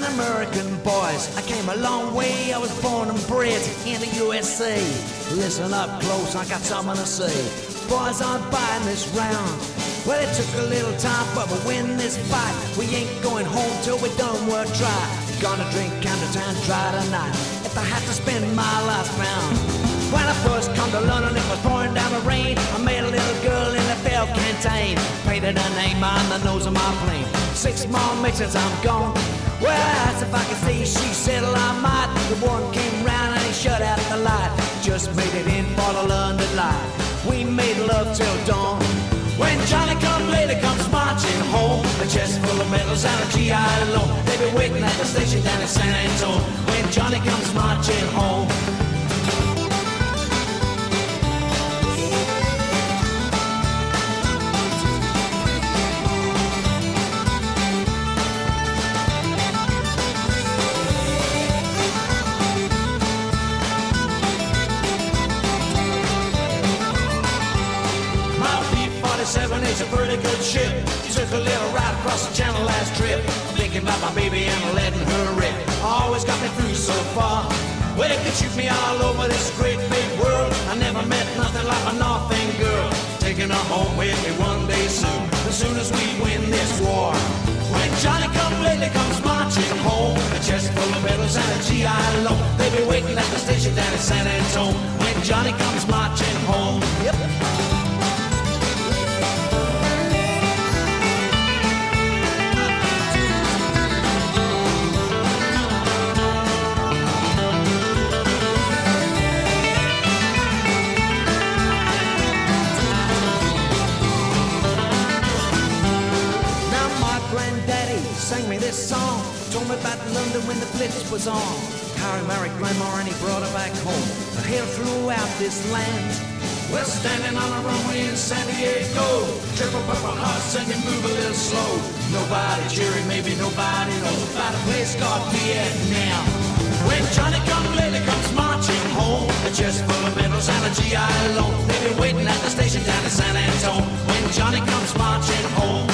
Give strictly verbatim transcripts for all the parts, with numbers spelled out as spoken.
American boys. I came a long way, I was born and bred in the U S A. Listen up close, I got something to say. Boys aren't buying this round. Well, it took a little time, but we win this fight. We ain't going home till we done work dry. Gonna drink Countertown dry tonight. If I had to spend my last pound. When I first come to London, it was pouring down the rain. I met a little girl in a Bell canteen. Painted her name on the nose of my plane. Six more mixes, I'm gone. Well, I asked if I could see, she said, well, I might. The one came round and he shut out the light. Just made it in for the London light. We made love till dawn. When Johnny come later comes marching home, a chest full of medals and a G I loan. They be waiting at the station down in San Antonio. When Johnny comes marching home. Seven is a pretty good ship. Took a little ride across the channel last trip. Thinking about my baby and letting her rip. Always got me through so far. Well, they could shoot me all over this great big world. I never met nothing like my Northern girl. Taking her home with me one day soon. As soon as we win this war. When Johnny come lately comes marching home, a chest full of medals and a G I loan. They be waiting at the station down in San Antonio. When Johnny comes marching home. Yep. Sang me this song, told me about London when the Blitz was on. Harry married Grandma and he brought her back home. A hail throughout this land. We're standing on a runway in San Diego. Triple purple hearts and you move a little slow. Nobody cheering, maybe nobody knows about a place called Vietnam. When Johnny come lately comes marching home, a chest full of medals and a G I loan. They be waiting at the station down in San Antonio. When Johnny comes marching home.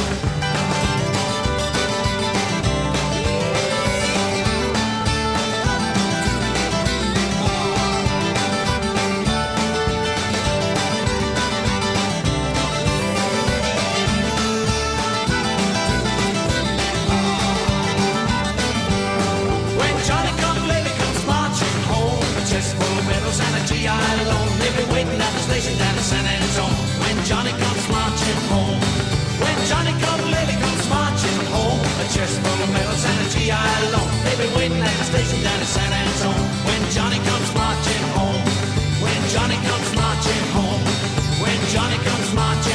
G I loan. They be waiting at the station down in San Antonio. When Johnny comes marching home. When Johnny come lately comes marching home. A chest full of medals and a G I loan. They be waiting at the station down in San Antonio. When Johnny comes marching home. When Johnny comes marching home. When Johnny comes marching